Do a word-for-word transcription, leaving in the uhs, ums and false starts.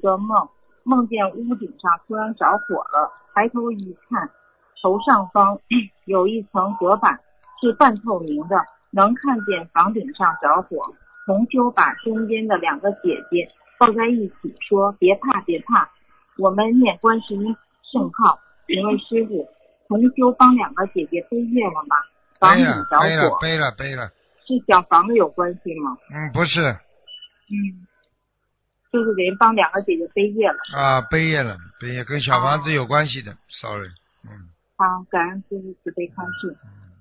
个梦，梦见屋顶上突然着火了，抬头一看，头上方有一层隔板是半透明的，能看见房顶上着火。同修把中间的两个姐姐抱在一起说，别怕别怕，我们念观世音圣号。请问师傅，同修帮两个姐姐背业了吗？房顶着火， 背了背了背了， 是小房子有关系吗？ 嗯，不是， 嗯，就是得帮两个姐姐背业了啊，背业了，背业跟小房子有关系的、啊、，sorry， 嗯， 好，感恩师父慈悲开示。